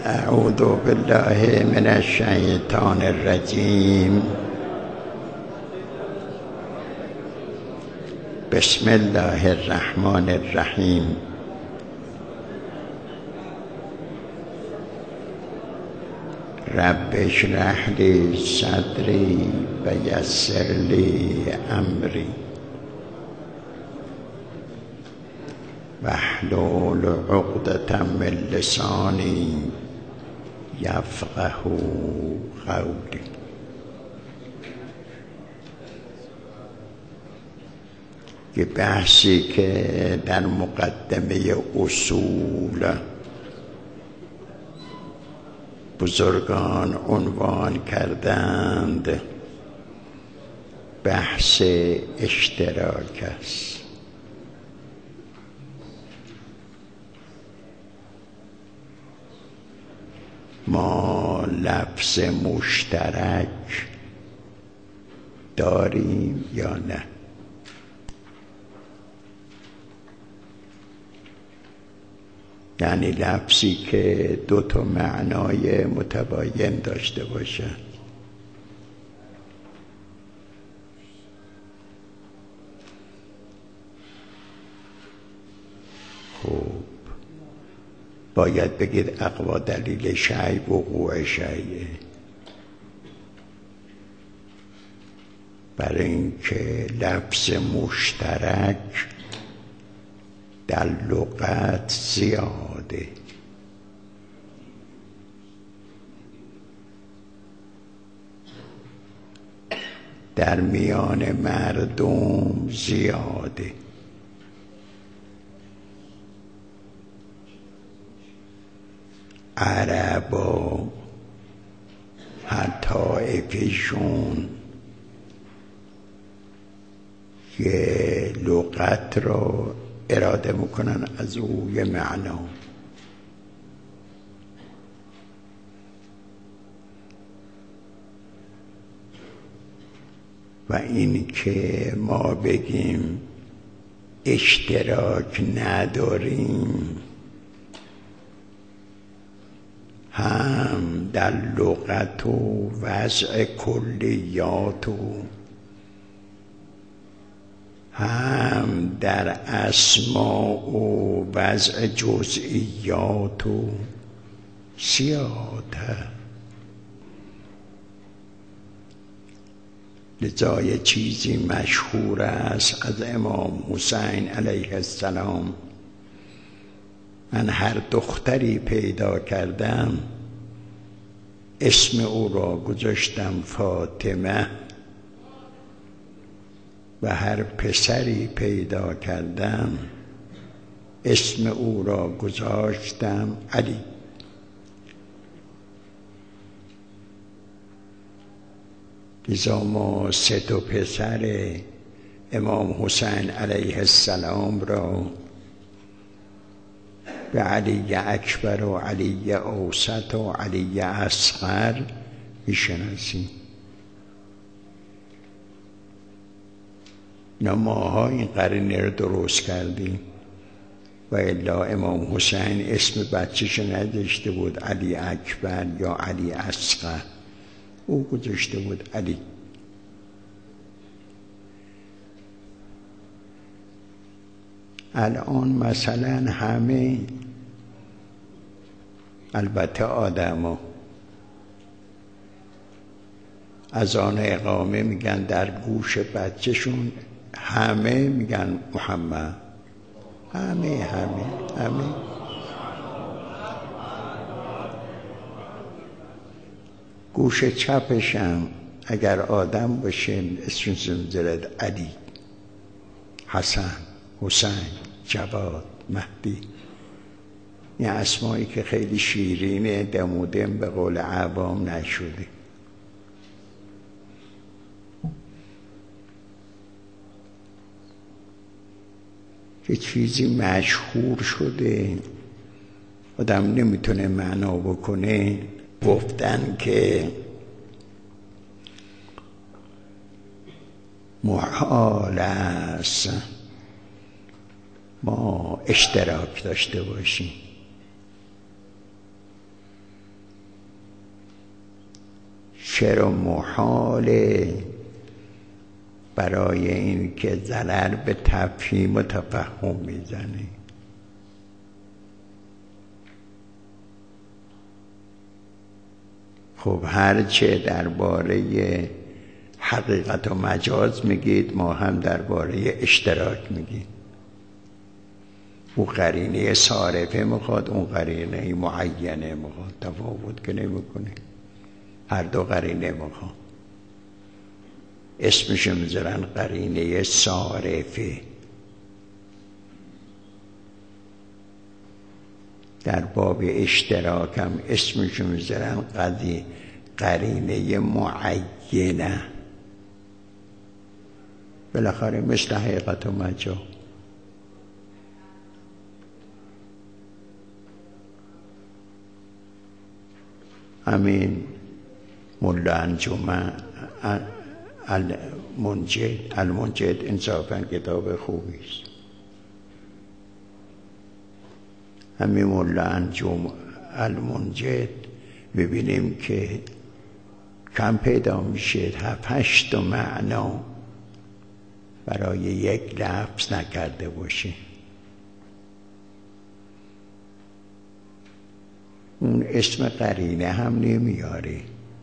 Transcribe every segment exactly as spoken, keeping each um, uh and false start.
اعوذ بالله من الشیطان الرجیم. بسم الله الرحمن الرحیم. رب اشرح لی صدری و یسر لی امری واحلل عقدة من لسانی یفقهوا قولی. یه بحثی که در مقدمه اصول بزرگان عنوان کردند، بحث اشتراک است. ما لفظ مشترک داریم یا نه؟ یعنی لفظی که دو تا معنای متباین داشته باشه. خوب، باید بگید اقوا دلیل شیء وقوع شیء، برای اینکه لفظ مشترک در لغت زیاده. در میان مردم زیاده. عربا هر طایفه‌شون یه لغت رو اراده میکنن، از او یه معنا. و این که ما بگیم اشتراک نداریم، هم در لغت و وضع کلیات و هم در اسماء و وضع جزئیات و زیاده. لذا یه چیزی مشهور است از امام حسین علیه السلام: من هر دختری پیدا کردم اسم او را گذاشتم فاطمه، و هر پسری پیدا کردم اسم او را گذاشتم علی. لذا ما سه تا پسر امام حسین علیه السلام را به علی اکبر و علی اوسط و علی اصغر میشناسیم. نه ماها این قرینه رو درست کردیم، و الا امام حسین اسم بچه‌ش نداشته بود علی اکبر یا علی اصغر، او گذاشته بود علی. الان مثلا همه، البته آدما، از آن اقامه میگن در گوش بچه‌شون، همه میگن محمد، همه همه همه گوش چپشم اگر آدم باشه اسمش میذارد علی، حسن، حسین، جواد، مهدی. این اسمایی که خیلی شیرینه، دمودم به قول عوام نشده. که چیزی مشهور شده آدم نمیتونه معنا بکنه، گفتن که محال است ما اشتراک داشته باشیم. چرا محاله برای این که ضرر به تفهیم و تفهم میزنه. خب هرچه درباره حقیقت و مجاز میگید ما هم درباره اشتراک میگیم. او قرینه صارفه میخواد، اون قرینه معینه میخواد، تفاوت که نمیکنه، هر دو قرینه میخواد. اسمشو میذارن قرینه صارفه. در باب اشتراک هم اسمشو میذارن قضیه قرینه معینه. بالاخره مثل حقیقت و مجاز. همین ملا انجمن المنجد المنجد انصافا کتاب خوبی است. همین ملا انجمن المنجد ببینیم که کم پیدا میشه هفت هشت معنا برای یک لفظ نکرده باشه. اون اسم قرینه هم نمیاره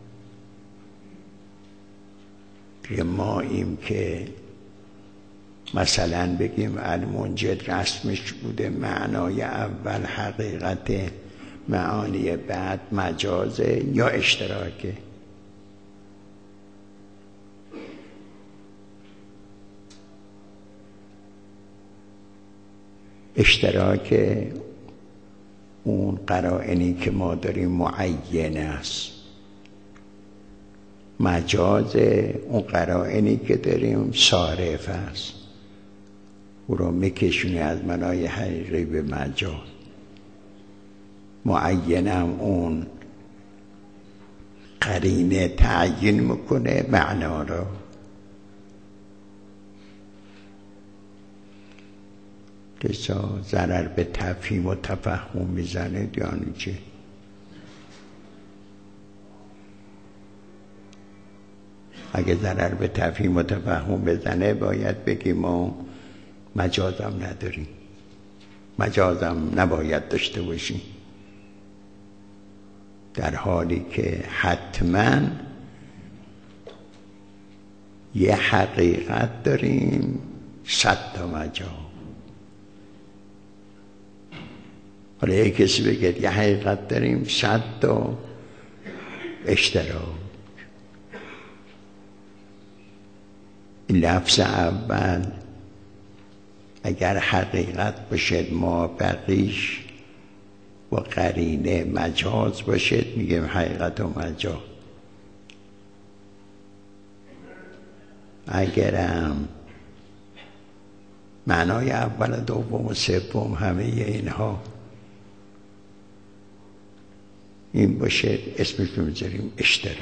که ما این که مثلا بگیم المنجد رسمش بوده معنای اول حقیقت، معانی بعد مجازه یا اشتراکه. اشتراک اون قرائنی که ما داریم معین است. مجاز اون قرائنی که داریم صارف است. او رو میکشونی از معنای حقیقی به مجاز. معینم اون قرینه تعیین میکنه معنا رو. لذا ضرر به تفهیم و تفهم میزنه یعنی چه؟ اگه ضرر به تفهیم و تفهم بزنه باید بگیم ما مجازم نداریم، مجازم نباید داشته باشیم، در حالی که حتما یه حقیقت داریم صد تا مجاز. حالا یک کسی بگه یه حقیقت داریم صد تا اشتراک. این لفظ اول اگر حقیقت باشد ما بقیش و قرینه مجاز باشد میگیم حقیقت و مجاز. اگرم معنای اول و دوم و سوم همه اینها این باشه اسمش رو میذاریم اشتراک.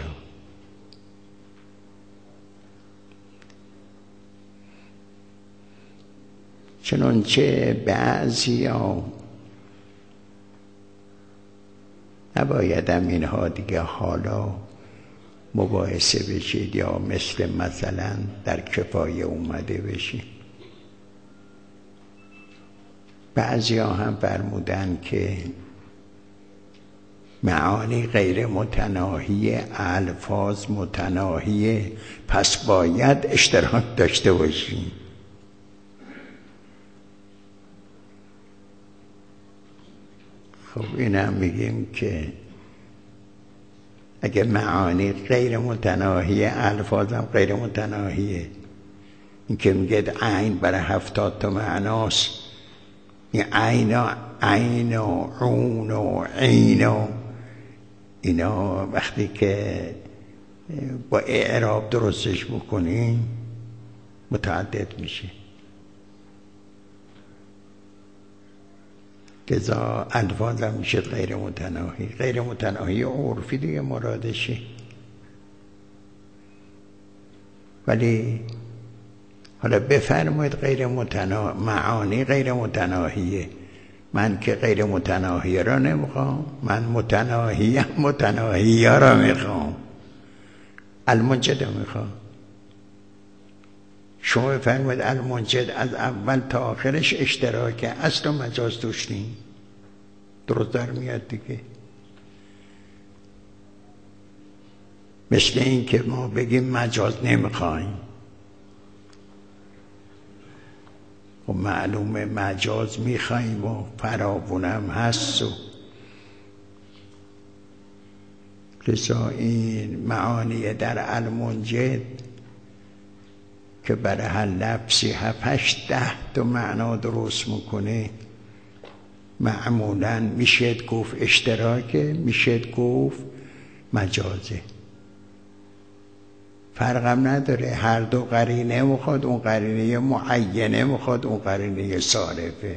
چنانچه بعضی ها نبایدم اینها دیگه حالا مباحثه بشید یا مثل مثلا در کفایه اومده بشید. بعضی ها هم فرمودن که معانی غیر متناهی، الفاظ متناهی، پس باید اشتراک داشته باشیم. خب این هم میگیم که اگه معانی غیر متناهی، الفاظ هم غیر متناهیه، این که میگه عین برای هفتاد تا معناست، این عین و عین و عون و عین و اینا وقتی که با اعراب درستش بکنیم متعدد میشه. لذا الفاظ هم میشه غیر متناهی. غیر متناهی عرفی دیگه مرادشه. ولی حالا بفرمایید غیر متناهی، معانی غیر متناهیه، من که غیر متناهی را نمیخوام، من متناهیم متناهی را میخوام. المنجد رو میخواد. شما بفرمایید المنجد از اول تا آخرش اشتراکه، اصل و مجاز توش نیست. درست در میاد دیگه. مثل این که ما بگیم مجاز نمیخوایم، و معلومه مجاز میخوایم و فراوونم هست. و لذا این معانی در المنجد که برای هر لفظی هفتش ده تا معنا درست میکنه، معمولا میشه گفت اشتراکه، میشه گفت مجازه. فرقم نداره، هر دو قرینه میخواد، اون قرینه معینه میخواد، اون قرینه صارفه.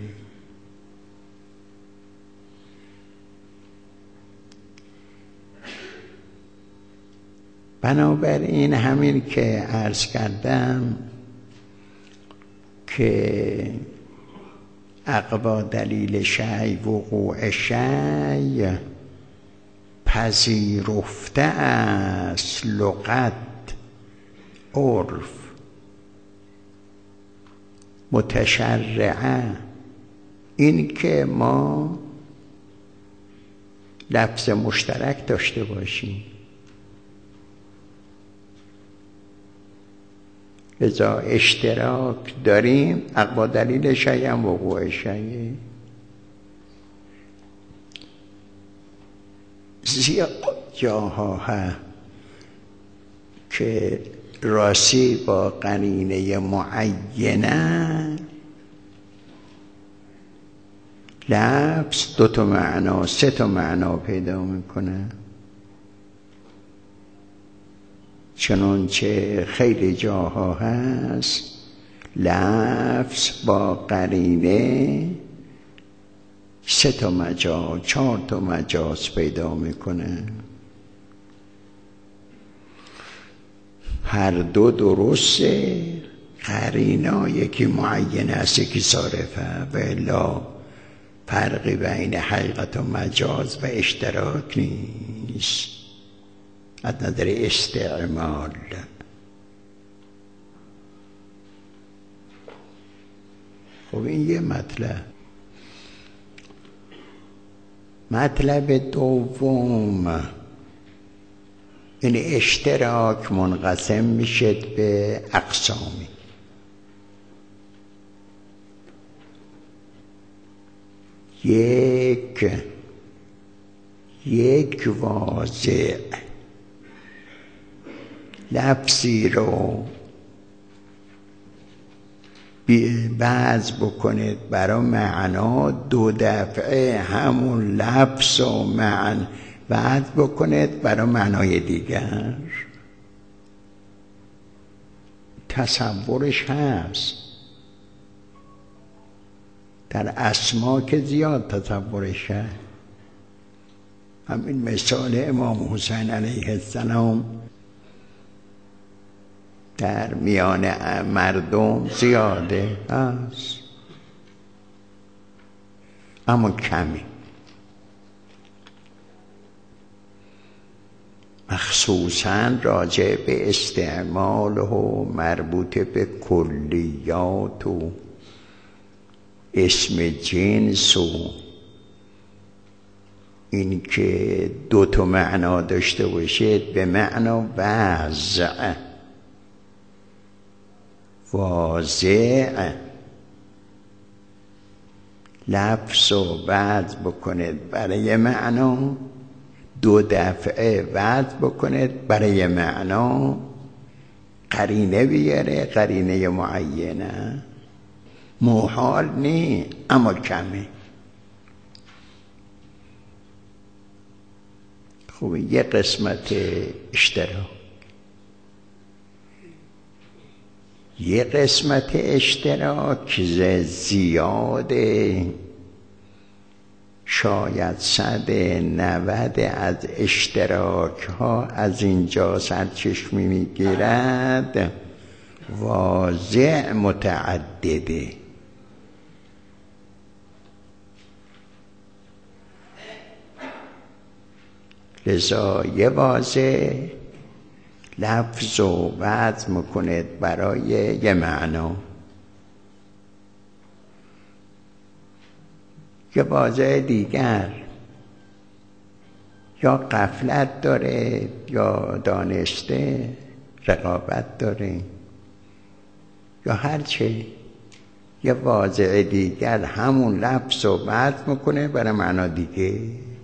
بنابراین همین که عرض کردم که عقب دلیل شیء وقوع شیء پذیرفته است لغت عرف متشرعه، این که ما لفظ مشترک داشته باشیم. لذا اشتراک داریم عقب دلیل شیء هم وقوع شیء. زیاد جاها ها که راسی با قرینه معینه لفظ دو تا معنا سه تا معنا پیدا میکنه، چنانچه خیلی جاها هست لفظ با قرینه سه تا مجاز چهار تا مجاز پیدا میکنه. هر دو درسته، قرینا یکی معینه است یکی صارفه، و الا فرقی بین حقیقت و مجاز و اشتراک نیست از نظر استعمال. خب این یه مطلب. مطلب دوم، این اشتراک منقسم میشه به اقسامی. یک یک واضع لفظی رو بعض بکنید برای معنا، دو دفعه همون لفظ و معنی بعض بکنید برای معنای دیگر. تصورش هست در اسما که زیاد تصورش هست. همین مثال امام حسین علیه السلام در میان مردم زیاده هست، اما کمی. مخصوصاً راجع به استعمال و مربوط به کلیات و اسم جنس و این که دو تا معنا داشته باشید به معنا وضع واضع لفظ و وضع بکنید برای معنا، دو دفعه وضع بکنید برای معنا، قرینه بیاره، قرینه معینه. محال نی اما کمی. خب یه قسمت اشتراک. یه قسمت اشتراک زیاده، شاید صد نود از اشتراک ها از اینجا سرچشمه میگیرد، واضع متعدده. لذا یه واضع لفظ و وضع میکنه برای یه معنا. یه واژه دیگر یا غفلت داره یا دانسته رقابت داره یا هرچه. یه واژه دیگر همون لفظ و وضع میکنه برای معنا دیگه.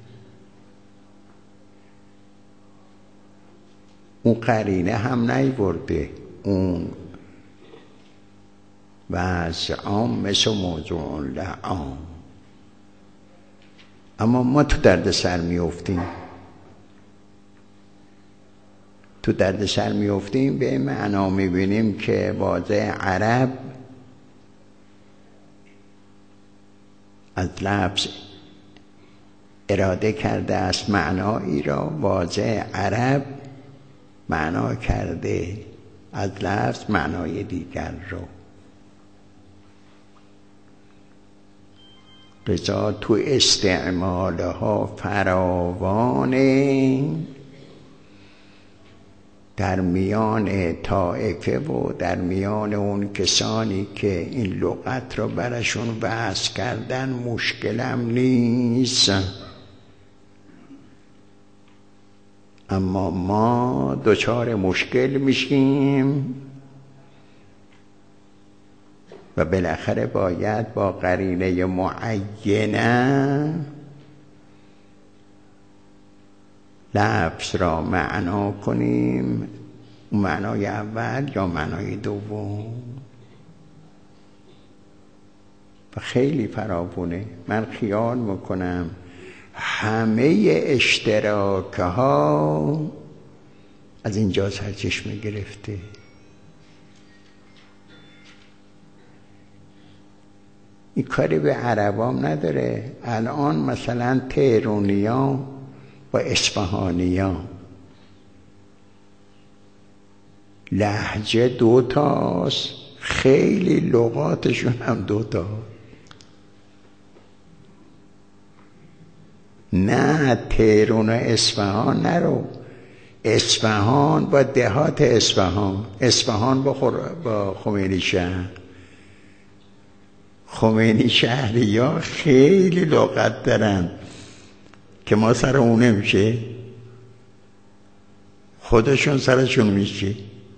اون قرینه هم نیورده، اون وضع عام مثل موضوع لعام. اما ما تو درد سر میفتیم تو درد سر میفتیم به معنا میبینیم که واژه عرب از لفظ اراده کرده است معنایی را، واژه عرب معنا کرده از لفظ معنای دیگر رو. لذا تو استعمالها فراوانه در میان طائفه و در میان اون کسانی که این لغت رو برشون وضع کردن مشکلم نیست. اما ما دچار مشکل میشیم و بالاخره باید با قرینه معینه لفظ را معنا کنیم، معنای اول یا معنای دوم. و خیلی فراوونه. من خیال میکنم همه اشتراک ها از اینجا سرچشمه گرفته. این کاری به عربام نداره. الان مثلا تهرونیا و اصفهانیا لهجه دو تاست، خیلی لغاتشون هم دو تا. نه تهرون و اصفهان نرو، اصفهان با دهات اصفهان، اصفهان با, خور... با خمینی شهر. خمینی شهری ها خیلی لغت دارن که ما سر اون نمیشه، خودشون سرشون میشه.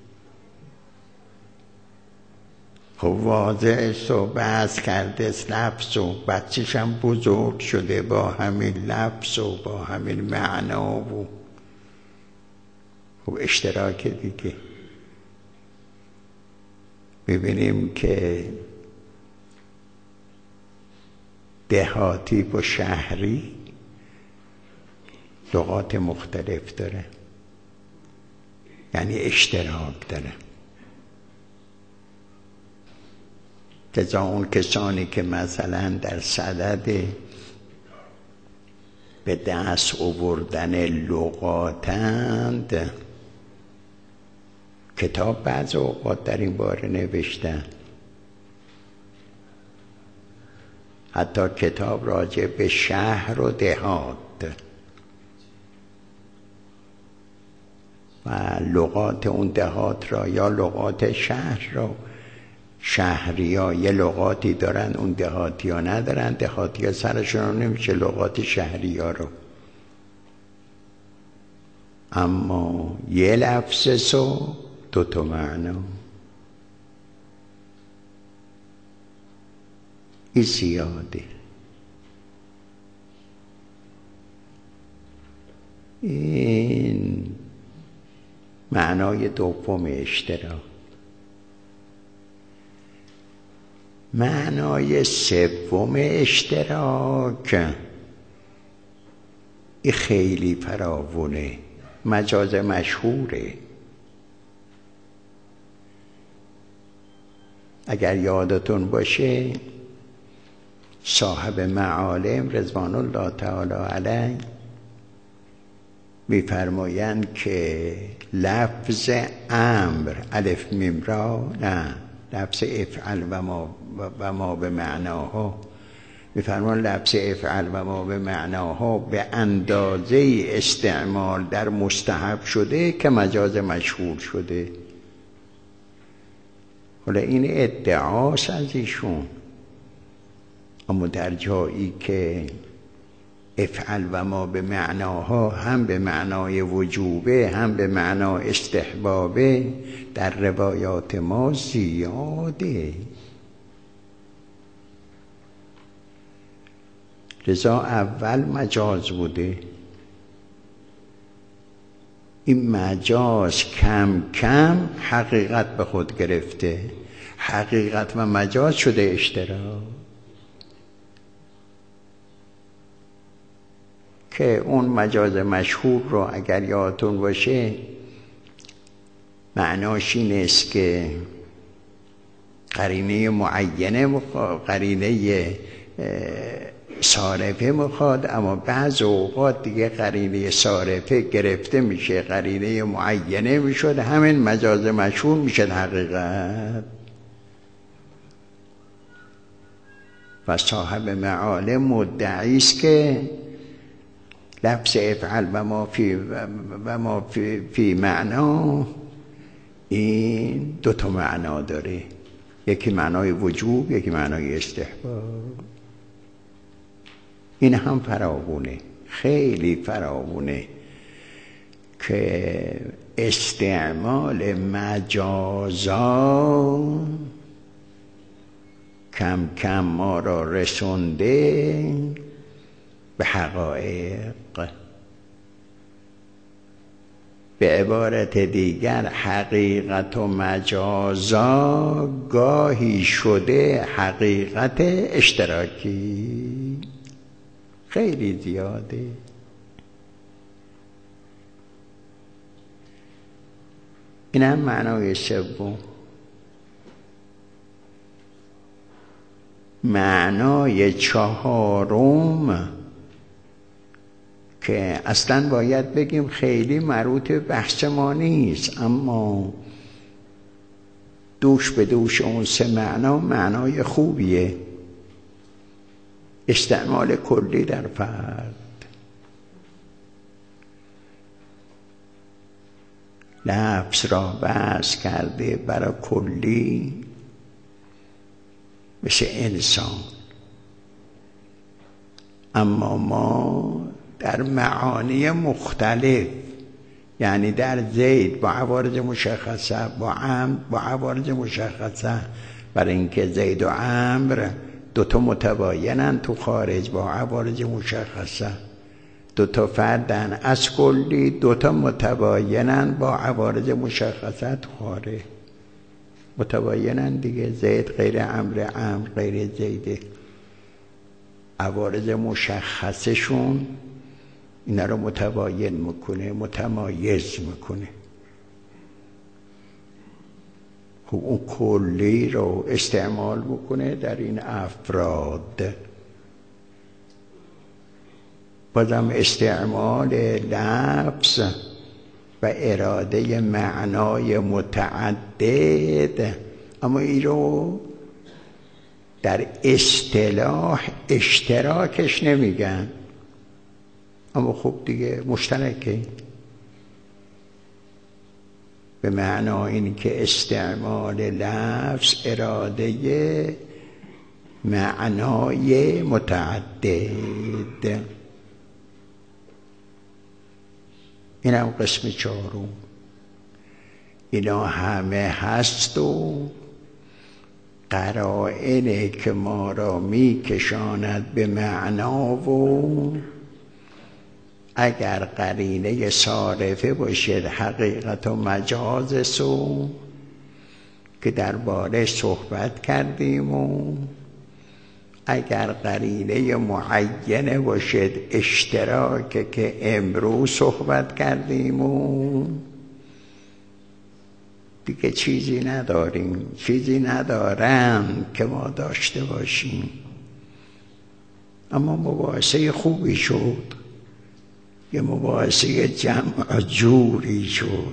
خب واضح صحبت کرده لفظ و بچه‌ش هم بزرگ شده با همین لفظ و با همین معنا و خب اشتراک دیگه. ببینیم که دهاتی و شهری لغات مختلف داره، یعنی اشتراک داره. لذا اون کسانی که مثلا در صدد به دست آوردن لغاتند، کتاب بعض اوقات در این باره نوشتن، حتی کتاب راجع به شهر و دهات و لغات اون دهات را یا لغات شهر را. شهری ها یه لغاتی دارن اون دهاتی ها ندارن، دهاتی ها سرشون نمیشه لغات شهری ها رو. اما یه لفظ سو دو تا معنا. این زیاده. این معنای دوم اشتراک. معنای سوم اشتراک این خیلی فراوونه، مجاز مشهوره. اگر یادتون باشه صاحب معالم رضوان الله تعالی علیه میفرمایند که لفظ امر الف میم را، نه لفظ افعل و ما و ما به معناها، میفرمان لفظ افعل و ما به معناها به اندازه استعمال در مستحب شده که مجاز مشهور شده. حالا این ادعاست از ایشون، اما در جایی که افعل و ما به معناها هم به معنای وجوبه هم به معنا استحبابه در روایات ما زیاده. لذا اول مجاز بوده، این مجاز کم کم حقیقت به خود گرفته، حقیقت و مجاز شده اشتراک، که اون مجاز مشهور رو اگر یادتون باشه معناش این است که قرینه معینه قرینه صارفه میخواد، اما بعض اوقات دیگه قرینه صارفه گرفته میشه قرینه معینه میشد، همین مجاز مشهور میشد حقیقت. و صاحب معالم مدعی است که لفظ افعل و ما فی و ما فی, فی معنا این دو تا معنا داره، یکی معنای وجوب یکی معنای استحباب. این هم فراوونه، خیلی فراوونه که استعمال مجازا کم کم ما را رسونده به حقایق. به عبارت دیگر حقیقت و مجازا گاهی شده حقیقت اشتراکی، خیلی زیاده. این هم معنای سوم. معنای چهارم که اصلا باید بگیم خیلی مربوط به بحث ما نیست، اما دوش به دوش اون سه معنا معنای خوبیه. استعمال کلی در فرد، لفظ را بحث کرده برای کلی مثل انسان، اما ما در معانی مختلف، یعنی در زید با عوارض مشخصه، با عمرو با عوارض مشخصه، برای اینکه زید و عمرو دوتا متباینن تو خارج با عوارض مشخصه، دوتا فردن از کلی، دوتا متباینن با عوارض مشخصه تو خارج، متباینن دیگه، زید غیر عمرو، عمرو غیر زیده. عوارض مشخصه شون اینا رو متباین میکنه، متمایز میکنه. خب اون کلی رو استعمال میکنه در این افراد. بازم استعمال لفظ و اراده معنای متعدد، اما این رو در اصطلاح اشتراکش نمیگن، اما خب دیگه مشترکه، به معنا این که استعمال لفظ اراده معنای متعدد. این هم قسم چهارم. اینا همه هست و قرائنه که ما را می کشاند به معنا، و اگر قرینه صارفه باشد حقیقت و مجاز سو که درباره صحبت کردیم، و اگر قرینه معینه باشد اشتراک که امروز صحبت کردیم، و دیگه چیزی نداریم، چیزی ندارم که ما داشته باشیم. اما مباحثه خوبی شد، یه مباحثه جمع جوری شد،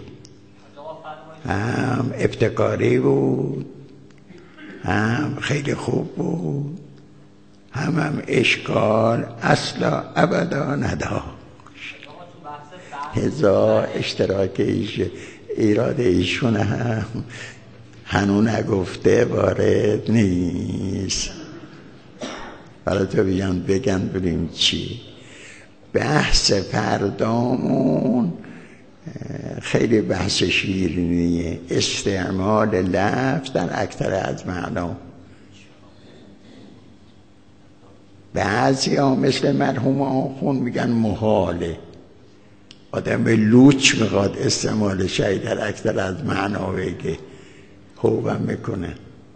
هم ابتکاری بود، هم خیلی خوب بود، هم هم اشکال اصلا ابدا نداشت. هزار اشتراک ایش ایراد ایشون هم هنو نگفته وارد نیست. حالا تو بیان بگن بریم چی. بحث فردامون خیلی بحث شیرینیه، استعمال لفظ در اکثر از معنا. بعضی ها مثل مرحوم آخوند میگن محاله، آدم لوچ میخواد استعمال شیء در اکثر از معنا بگه، خوبم میکنه.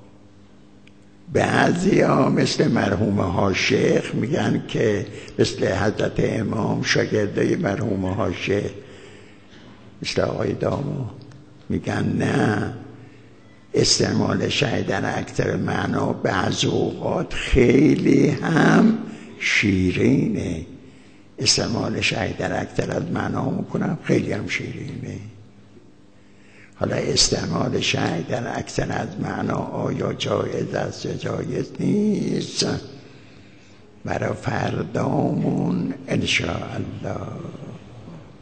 بعضی ها مثل مرحوم ها شیخ میگن که مثل حضرت امام شاگرده مرحوم ها شیخ مثل آقای دامو میگن نه، استعمال شیء در اکثر معنا بعض اوقات خیلی هم شیرینه. استعمال شیء در اکثر از معنا میکنم خیلی هم شیرینه. حالا استعمال شیء در اکثر از معنا آیا جایز است یا جایز نیست برای فردامون انشاءالله.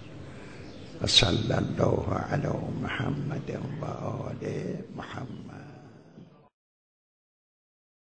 و صلی الله علی محمد و آل محمد.